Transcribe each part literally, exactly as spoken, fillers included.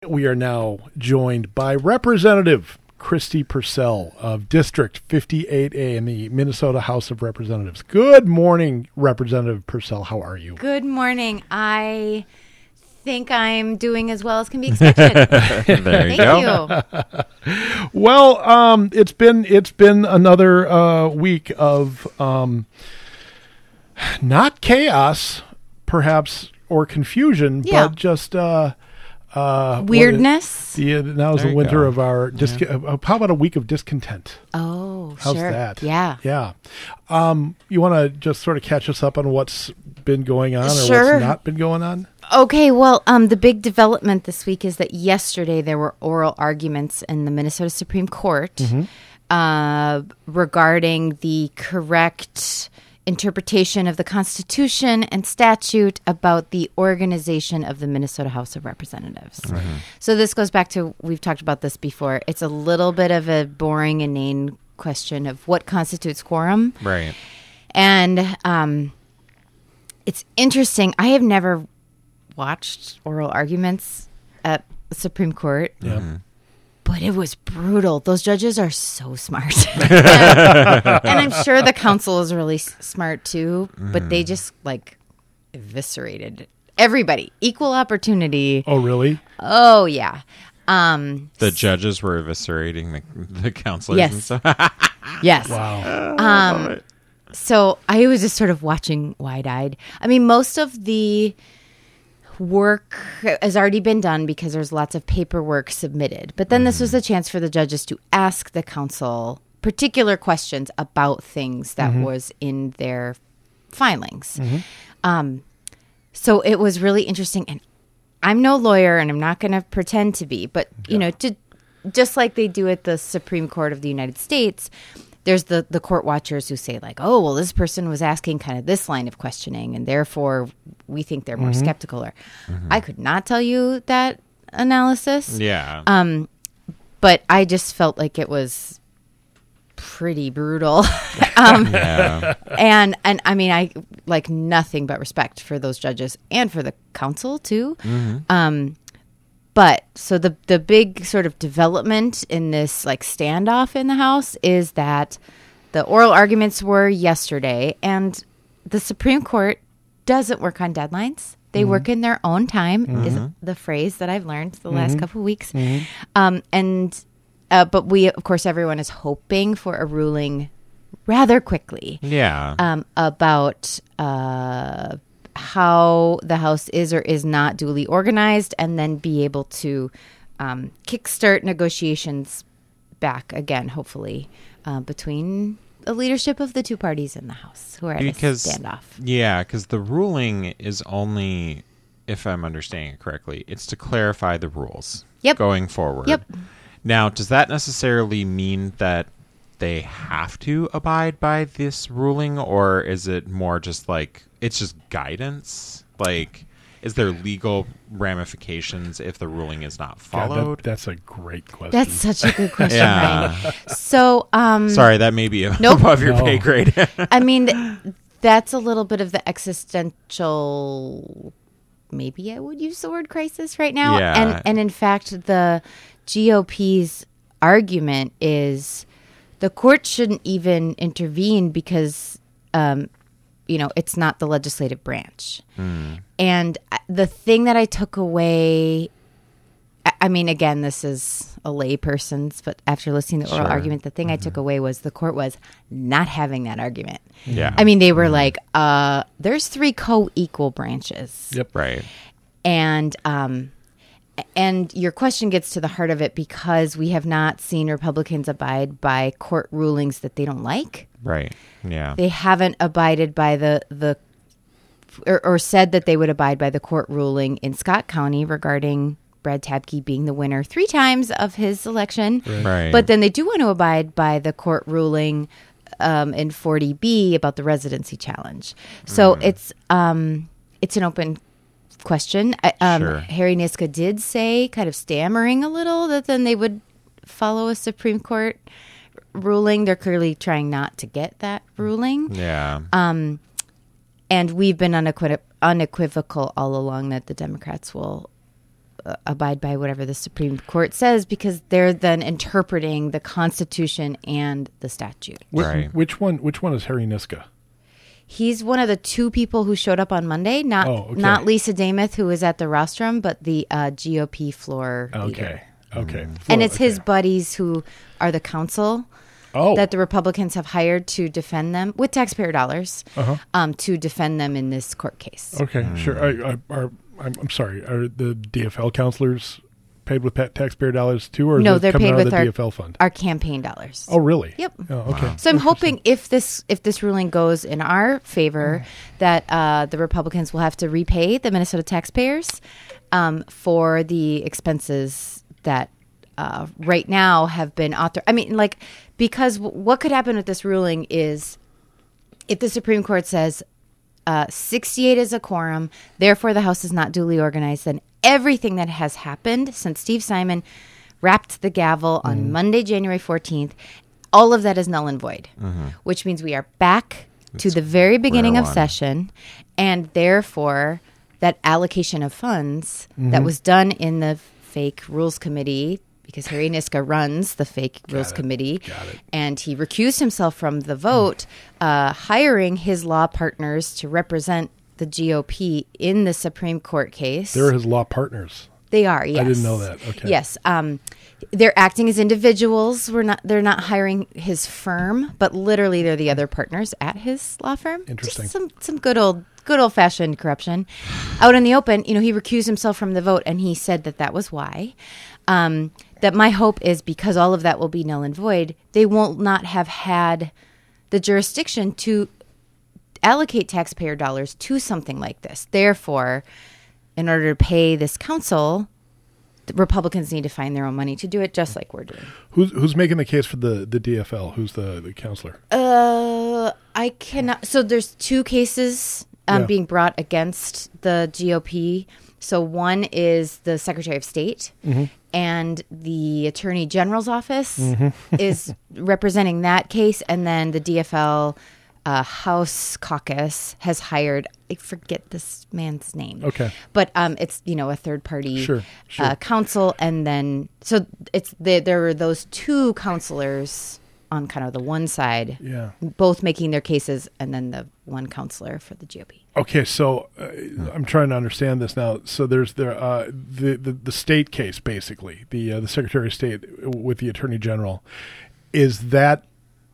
We are now joined by Representative Christy Purcell of District fifty-eight A in the Minnesota House of Representatives. Good morning, Representative Purcell. How are you? Good morning. I think I'm doing as well as can be expected. There you Thank go. you. Well, um, it's been it's been another uh, week of um, not chaos, perhaps, or confusion, Yeah. but just uh, uh, Weirdness. What is, the, now is There the you winter go. of our dis- uh, how about a week of discontent? Oh, How's sure. that? Yeah. Yeah. Um, you want to just sort of catch us up on what's been going on or Sure. what's not been going on? Okay, well, um, the big development this week is that yesterday there were oral arguments in the Minnesota Supreme Court Mm-hmm. uh, regarding the correct interpretation of the Constitution and statute about the organization of the Minnesota House of Representatives. So this goes back to, we've talked about this before, it's a little bit of a boring, inane question of what constitutes quorum. Right. And um, it's interesting. I have never watched oral arguments at the Supreme Court, Yeah. but it was brutal. Those judges are so smart. And I'm sure the council is really s- smart too, but they just like eviscerated everybody. Equal opportunity. Oh, really? Oh, yeah. Um, The judges were eviscerating the, the counselors Yes. and stuff. yes. Wow. Um, so I was just sort of watching wide-eyed. I mean, most of the work has already been done because there's lots of paperwork submitted. But then this was a chance for the judges to ask the council particular questions about things that was in their filings. Um, so it was really interesting. And I'm no lawyer and I'm not going to pretend to be, but, you know, to, just like they do at the Supreme Court of the United States, there's the, the court watchers who say like, oh, well, this person was asking kind of this line of questioning and therefore we think they're more skeptical. Or I could not tell you that analysis, Yeah. Um, but I just felt like it was pretty brutal. um, yeah. and, and I mean, I like nothing but respect for those judges and for the council too. Um, But so the the big sort of development in this like standoff in the House is that the oral arguments were yesterday, and the Supreme Court doesn't work on deadlines. They work in their own time, is the phrase that I've learned the last couple of weeks. Um, and uh, but we, of course, everyone is hoping for a ruling rather quickly Yeah. um, about uh, how the House is or is not duly organized, and then be able to um, kickstart negotiations back again, hopefully, uh, between the leadership of the two parties in the House who are at because a standoff. Yeah, because the ruling is only, if I'm understanding it correctly, it's to clarify the rules Yep. going forward. Yep. Now, does that necessarily mean that they have to abide by this ruling, or is it more just like it's just guidance? Like, is there legal ramifications if the ruling is not God, followed? that- that's a great question. That's such a good question, Yeah. Ryan. So, um, Sorry, that may be Nope. above your No. pay grade. I mean, th- that's a little bit of the existential, maybe I would use the word crisis right now. Yeah. And, and in fact, the G O P's argument is the court shouldn't even intervene because, um, you know, it's not the legislative branch. And uh, the thing that I took away, I- I mean, again, this is a layperson's, but after listening to the oral Sure. argument, the thing I took away was the court was not having that argument. Yeah. I mean, they were like, uh, there's three co-equal branches. Yep. Right. And um, and your question gets to the heart of it because we have not seen Republicans abide by court rulings that they don't like. Right. Yeah. They haven't abided by the the or, or said that they would abide by the court ruling in Scott County regarding Brad Tabke being the winner three times of his election. Right. But then they do want to abide by the court ruling um, in forty B about the residency challenge. So it's um, it's an open question. I- Um, Sure. Harry Niska did say, kind of stammering a little, that then they would follow a Supreme Court ruling. They're clearly trying not to get that ruling. Yeah. Um, and we've been unequiv- unequivocal all along that the Democrats will uh, abide by whatever the Supreme Court says because they're then interpreting the Constitution and the statute. Which, Right. which one? Which one is Harry Niska? He's one of the two people who showed up on Monday, not Oh, okay. not Lisa Damath, who was at the rostrum, but the uh, G O P floor leader. Okay. Okay. And it's okay. his buddies who are the counsel Oh. that the Republicans have hired to defend them with taxpayer dollars Uh-huh. um, to defend them in this court case. Okay. Sure. I, I, are, I'm, I'm sorry. Are the D F L counselors paid with pa- taxpayer dollars too, or is No, it they're coming paid out of with the our, D F L fund? our campaign dollars. Oh, really? Yep. Oh, okay. So I'm hoping if this if this ruling goes in our favor, that uh, the Republicans will have to repay the Minnesota taxpayers um, for the expenses that uh, right now have been author. I mean, like because w- what could happen with this ruling is if the Supreme Court says uh, sixty-eight is a quorum, therefore the House is not duly organized, then everything that has happened since Steve Simon wrapped the gavel on Mm-hmm. Monday, January fourteenth, all of that is null and void, which means we are back to the very beginning of one. session, and therefore that allocation of funds Mm-hmm. that was done in the fake rules committee, because Harry Niska runs the fake rules it. committee, Got it. and he recused himself from the vote, uh, hiring his law partners to represent the G O P in the Supreme Court case. They're his law partners. They are, yes. didn't know that. Okay. Yes. Um, they're acting as individuals. We're not. They're not hiring his firm, but literally they're the other partners at his law firm. Interesting. Just some some good old good old fashioned corruption, out in the open. You know, he recused himself from the vote, and he said that that was why. Um, that my hope is because all of that will be null and void. They will not have had the jurisdiction to allocate taxpayer dollars to something like this. Therefore, in order to pay this counsel, the Republicans need to find their own money to do it, just like we're doing. Who's who's making the case for the, the D F L? Who's the, the counselor? Uh, I cannot. So there's two cases um, Yeah. being brought against the G O P. So one is the Secretary of State, Mm-hmm. and the Attorney General's office is representing that case, and then the D F L uh, House Caucus has hired. I forget this man's name. Okay. but um, it's you know a third party Sure, sure. Uh, counsel, and then so it's the, there were those two counselors on kind of the one side, Yeah. both making their cases, and then the one counselor for the G O P. Okay, so uh, I'm trying to understand this now. So there's the uh, the, the the state case, basically the uh, the Secretary of State with the Attorney General. Is that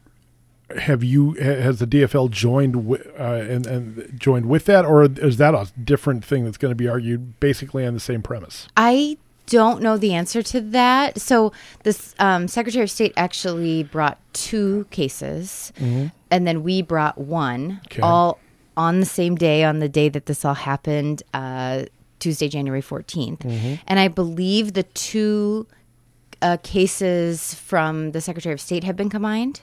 have you ha- has the D F L joined wi- uh, and and joined with that, or is that a different thing that's going to be argued basically on the same premise? I don't know the answer to that. So this um, Secretary of State actually brought two cases, and then we brought one, Okay. all on the same day, on the day that this all happened, uh, Tuesday, January fourteenth. And I believe the two uh, cases from the Secretary of State have been combined.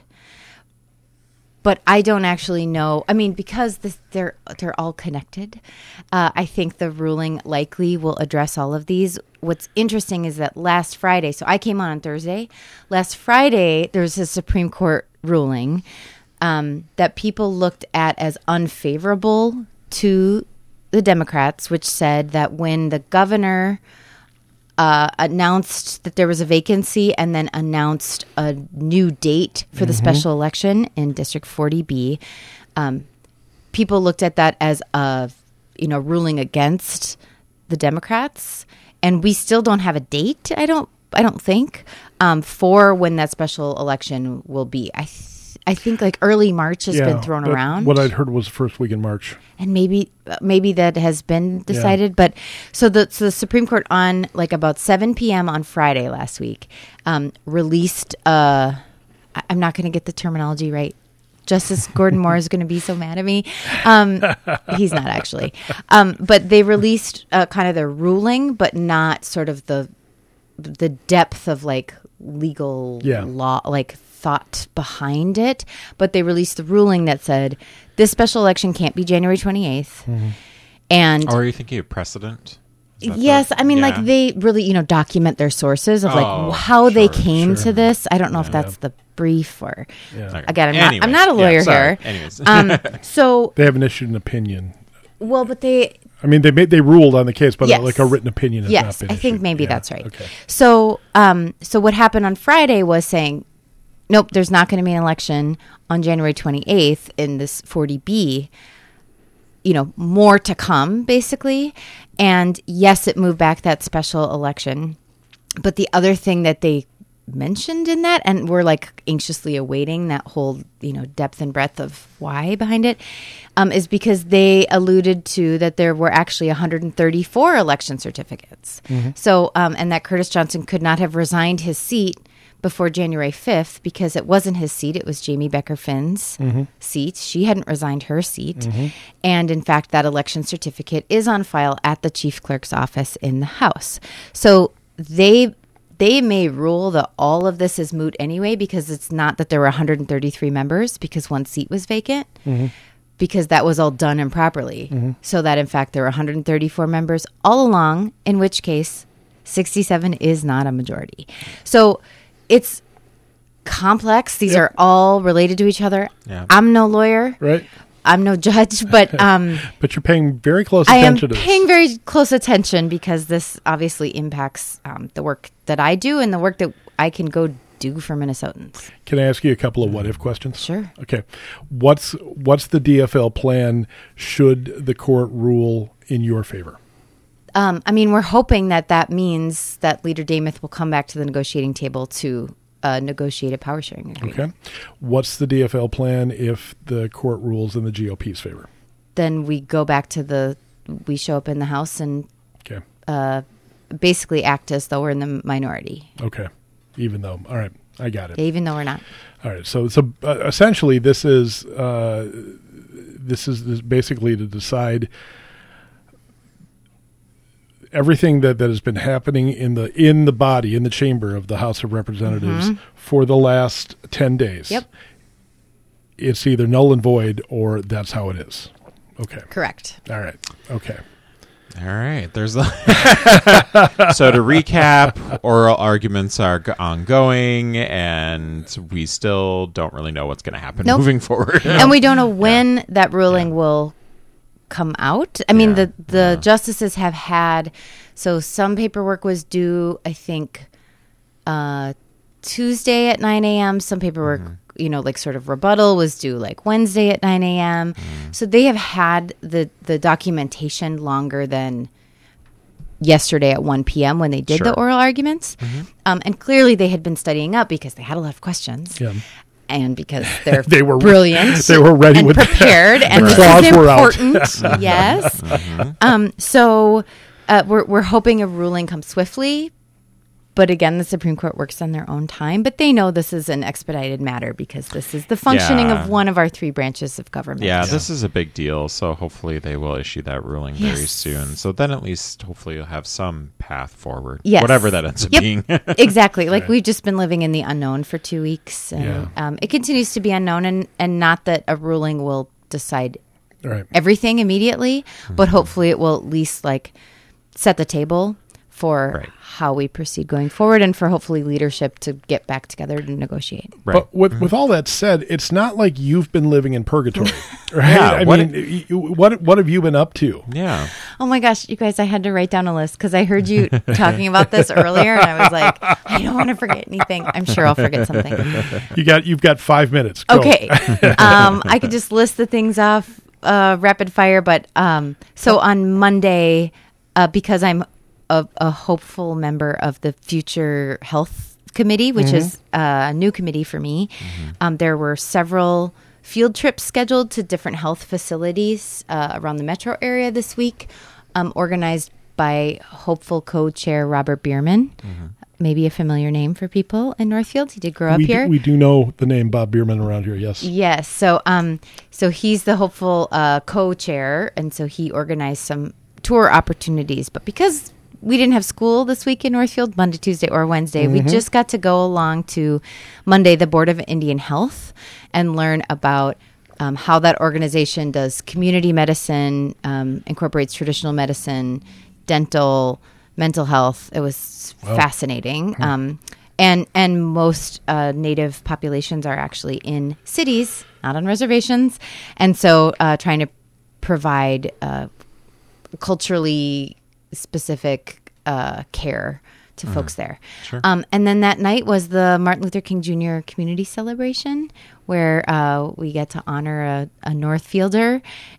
But I don't actually know. I mean, because this, they're they're all connected, uh, I think the ruling likely will address all of these. What's interesting is that last Friday, so I came on on Thursday. Last Friday, there was a Supreme Court ruling um, that people looked at as unfavorable to the Democrats, which said that when the governor Uh, announced that there was a vacancy and then announced a new date for the special election in District forty B. Um, people looked at that as a, you know, ruling against the Democrats, and we still don't have a date. I don't. I don't think um, for when that special election will be. I. Th- I think like early March has been thrown that- around. What I'd heard was first week in March. and maybe maybe that has been decided. But so the so the Supreme Court on like about seven p.m. on Friday last week um, released. Uh, I- I'm not going to get the terminology right. Justice Gordon Moore is going to be so mad at me. Um, he's not actually, um, but they released uh, kind of their ruling, but not sort of the the depth of like legal Yeah. law, like thought behind it. But they released the ruling that said this special election can't be January twenty-eighth. And Or are you thinking of precedent? Is that yes, the- I mean, yeah. like they really, you know, document their sources of like Oh, how they sure, came sure. to this. I don't know if that's the brief or Yeah. Okay. again, I'm Anyway, not. I'm not a yeah, lawyer sorry. here. Anyways. Um, so They haven't issued an opinion. well, but they I mean, they made they ruled on the case, but Yes. like a written opinion has not Yes, been I think issued. maybe Yeah. that's right. Okay. So, um, so what happened on Friday was saying, nope, there's not going to be an election on January twenty-eighth in this forty B. You know, more to come, basically. And yes, it moved back that special election. But the other thing that they mentioned in that, and we're like anxiously awaiting that whole, you know, depth and breadth of why behind it, um, is because they alluded to that there were actually one hundred thirty-four election certificates. Mm-hmm. So, um, and that Curtis Johnson could not have resigned his seat before January fifth because it wasn't his seat. It was Jamie Becker Finn's Mm-hmm. seat. She hadn't resigned her seat. And in fact, that election certificate is on file at the chief clerk's office in the House. So they they may rule that all of this is moot anyway, because it's not that there were one hundred thirty-three members because one seat was vacant, Mm-hmm. because that was all done improperly. Mm-hmm. So that in fact there were one hundred thirty-four members all along, in which case sixty-seven is not a majority. So it's complex. These Yep. are all related to each other. Yeah. I'm no lawyer. Right. I'm no judge, but um, But you're paying very close I am attention to this. paying very close attention because this obviously impacts um, the work that I do and the work that I can go do for Minnesotans. Can I ask you a couple of what if questions? Sure. Okay. What's what's the D F L plan should the court rule in your favor? Um, I mean, we're hoping that that means that Leader Damath will come back to the negotiating table to uh, negotiate a power sharing agreement. Okay. What's the D F L plan if the court rules in the G O P's favor? Then we go back to the, we show up in the House and Okay. uh, basically act as though we're in the minority, Okay. Even though, all right, I got it. even though we're not. All right. So, so uh, essentially, this is uh, this is this basically to decide everything that, that has been happening in the in the body in the chamber of the House of Representatives for the last ten days. Yep. It's either null and void or that's how it is. Okay. Correct. All right. Okay. All right. There's a so to recap, oral arguments are g- ongoing, and we still don't really know what's going to happen Nope. moving forward. And we don't know when that ruling will come out. I mean, Yeah. the the justices have had, so some paperwork was due, I think, uh, Tuesday at nine a.m. Some paperwork, you know, like sort of rebuttal was due like Wednesday at nine a.m. So they have had the, the documentation longer than yesterday at one p.m. when they did Sure. the oral arguments. Um, and clearly they had been studying up because they had a lot of questions. Yeah. And because they're They were- brilliant, they were ready and with the- prepared, and the this claws is were out. important. Yes. Um, so uh, we're we're hoping a ruling comes swiftly, but again, the Supreme Court works on their own time. But they know this is an expedited matter because this is the functioning Yeah. of one of our three branches of government. Yeah, this is a big deal, so hopefully they will issue that ruling very Yes. soon. So then at least hopefully you'll have some path forward. Yes. Whatever that ends up Yep. being. Exactly. Like Right. we've just been living in the unknown for two weeks, and Yeah. um, it continues to be unknown, and and not that a ruling will decide All right. everything immediately, but hopefully it will at least like set the table for Right. how we proceed going forward, and for hopefully leadership to get back together to negotiate. Right. But with, with all that said, it's not like you've been living in purgatory, right? Yeah, I what- mean, y- you- what what have you been up to? Yeah. Oh my gosh, you guys, I had to write down a list because I heard you talking about this earlier, and I was like, I don't want to forget anything. I'm sure I'll forget something. You got you've got five minutes. Go. Okay. um, I could just list the things off uh, rapid fire, but um, so on Monday, uh, because I'm a, a hopeful member of the Future Health Committee, which is uh, a new committee for me, um, there were several field trips scheduled to different health facilities uh, around the metro area this week, um, organized by hopeful co-chair Robert Bierman. Maybe a familiar name for people in Northfield. He did grow up we here. do, we do know the name Bob Bierman around here. Yes. Yes. So, um, so he's the hopeful uh, co-chair, and so he organized some tour opportunities. But because we didn't have school this week in Northfield, Monday, Tuesday, or Wednesday, we just got to go along to Monday, the Board of Indian Health, and learn about um, how that organization does community medicine, um, incorporates traditional medicine, dental, mental health. It was Wow. fascinating. Um, and and most uh, native populations are actually in cities, not on reservations. And so uh, trying to provide uh, culturally specific uh, care to mm. folks there. Sure. Um, and then that night was the Martin Luther King Junior Community Celebration, where uh, we get to honor a, a Northfielder,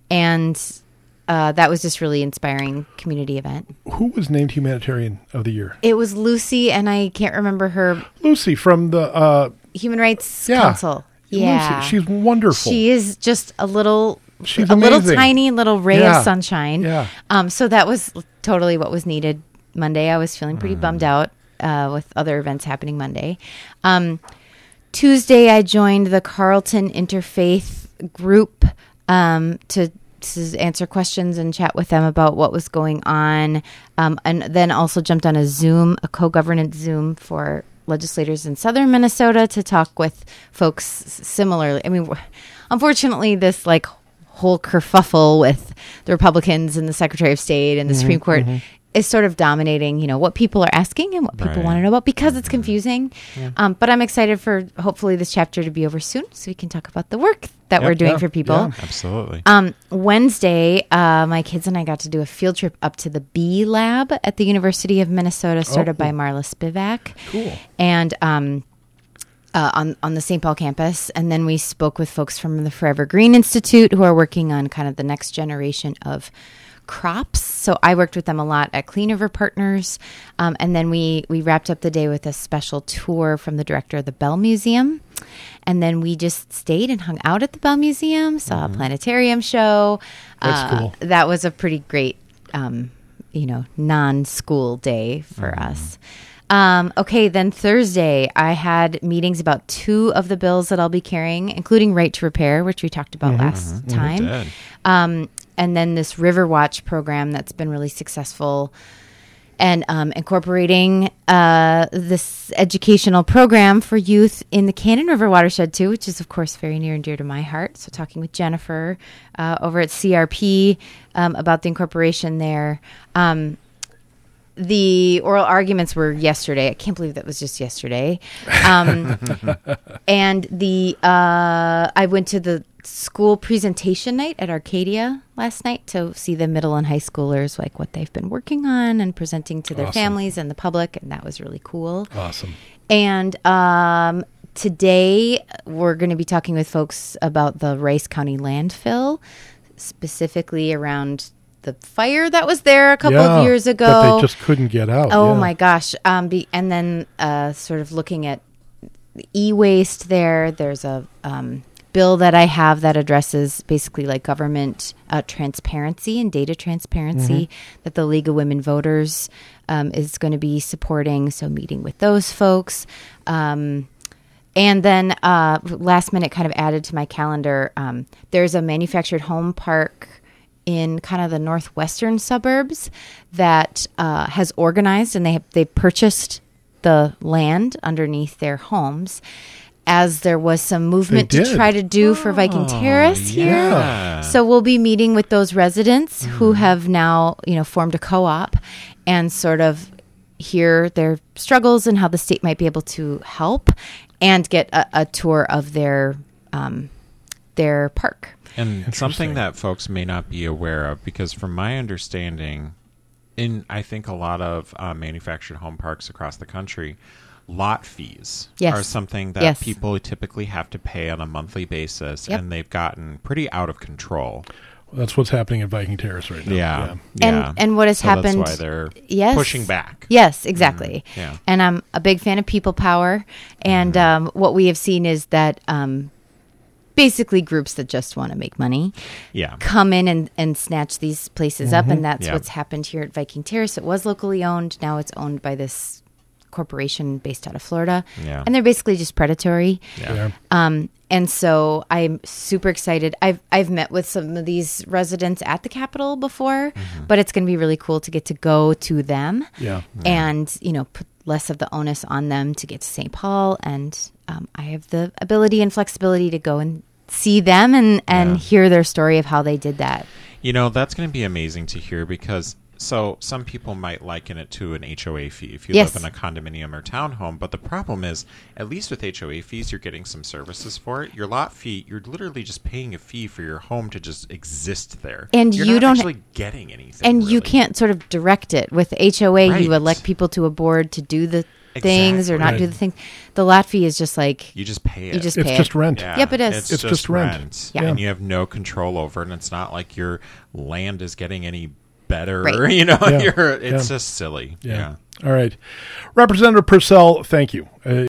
and uh, that was just really inspiring community event. Who was named Humanitarian of the Year? It was Lucy, and I can't remember her. Lucy from the uh, Human Rights yeah. Council. Yeah, Lucy, she's wonderful. She is just a little, she's a amazing. little tiny little ray yeah. of sunshine. Yeah. Um. So that was totally what was needed. Monday, I was feeling pretty mm. bummed out uh, with other events happening Monday. Um, Tuesday, I joined the Carleton Interfaith group um, to, to answer questions and chat with them about what was going on, um, and then also jumped on a Zoom, a co-governance Zoom for legislators in southern Minnesota to talk with folks similarly. I mean, unfortunately, this like whole kerfuffle with the Republicans and the Secretary of State and the mm-hmm, Supreme Court mm-hmm. is sort of dominating, you know, what people are asking and what people right. want to know about because it's confusing. Yeah. Um, but I'm excited for hopefully this chapter to be over soon so we can talk about the work that yep, we're doing yeah, for people. Yeah. Absolutely. Um, Wednesday, uh, my kids and I got to do a field trip up to the Bee Lab at the University of Minnesota, started oh, cool. by Marla Spivak. Cool. And um, uh, on, on the Saint Paul campus. And then we spoke with folks from the Forever Green Institute who are working on kind of the next generation of crops. So I worked with them a lot at Clean River Partners. Um, and then we, we wrapped up the day with a special tour from the director of the Bell Museum. And then we just stayed and hung out at the Bell Museum, saw mm-hmm. a planetarium show. That's uh, cool. That was a pretty great, um, you know, non-school day for mm-hmm. us. Um, okay, then Thursday, I had meetings about two of the bills that I'll be carrying, including Right to Repair, which we talked about mm-hmm. last mm-hmm. time. Um, and then this River Watch program that's been really successful, and um, incorporating uh, this educational program for youth in the Cannon River watershed too, which is of course very near and dear to my heart. So talking with Jennifer uh, over at C R P um, about the incorporation there. Um, the oral arguments were yesterday. I can't believe that was just yesterday. Um, and the uh, I went to the school presentation night at Arcadia last night to see the middle and high schoolers, like what they've been working on and presenting to their awesome. families and the public, and that was really cool. Awesome. And um, today we're going to be talking with folks about the Rice County landfill, specifically around the fire that was there a couple yeah, of years ago. But they just couldn't get out. Oh yeah. my gosh. Um, be, and then uh, sort of looking at e-waste there. There's a um, bill that I have that addresses basically like government uh, transparency and data transparency mm-hmm. that the League of Women Voters um, is going to be supporting. So meeting with those folks. Um, and then uh, last minute kind of added to my calendar, um, there's a manufactured home park in kind of the northwestern suburbs that uh, has organized, and they have, they purchased the land underneath their homes, as there was some movement to try to do for Viking oh, Terrace here. Yeah. So we'll be meeting with those residents mm. who have now, you know, formed a co-op and sort of hear their struggles and how the state might be able to help, and get a, a tour of their um, their park. And something that folks may not be aware of, because from my understanding, in I think a lot of uh, manufactured home parks across the country, lot fees yes. are something that yes. people typically have to pay on a monthly basis, yep. and they've gotten pretty out of control. Well, that's what's happening at Viking Terrace right now. Yeah, and yeah. and what has so happened? That's why they're yes. pushing back. Yes, exactly. Mm-hmm. Yeah. And I'm a big fan of people power, and mm-hmm. um, what we have seen is that. Um, Basically, groups that just want to make money yeah. come in and, and snatch these places mm-hmm. up. And that's yeah. what's happened here at Viking Terrace. It was locally owned. Now it's owned by this corporation based out of Florida. Yeah. And they're basically just predatory. Yeah. Yeah. Um, and so I'm super excited. I've I've met with some of these residents at the Capitol before, mm-hmm. but it's going to be really cool to get to go to them. Yeah. And, you know, put less of the onus on them to get to Saint Paul. And um, I have the ability and flexibility to go and see them and, and Yeah. hear their story of how they did that. You know, that's going to be amazing to hear, because So some people might liken it to an H O A fee if you Yes. live in a condominium or townhome. But the problem is, at least with H O A fees, you're getting some services for it. Your lot fee, you're literally just paying a fee for your home to just exist there. And you're you not don't- actually getting anything. And you really. can't sort of direct it. With H O A, Right. you elect people to a board to do the things or not Exactly. do the things. The lot fee is just like You just pay it. you just It's pay just it. rent. Yeah, Yep, it is. It's, It's just, just rent. rent. Yeah. And you have no control over it. And it's not like your land is getting any better. Right. You know, Yeah. you're, it's Yeah. just silly. Yeah. yeah. All right. Representative Purcell, thank you. Uh,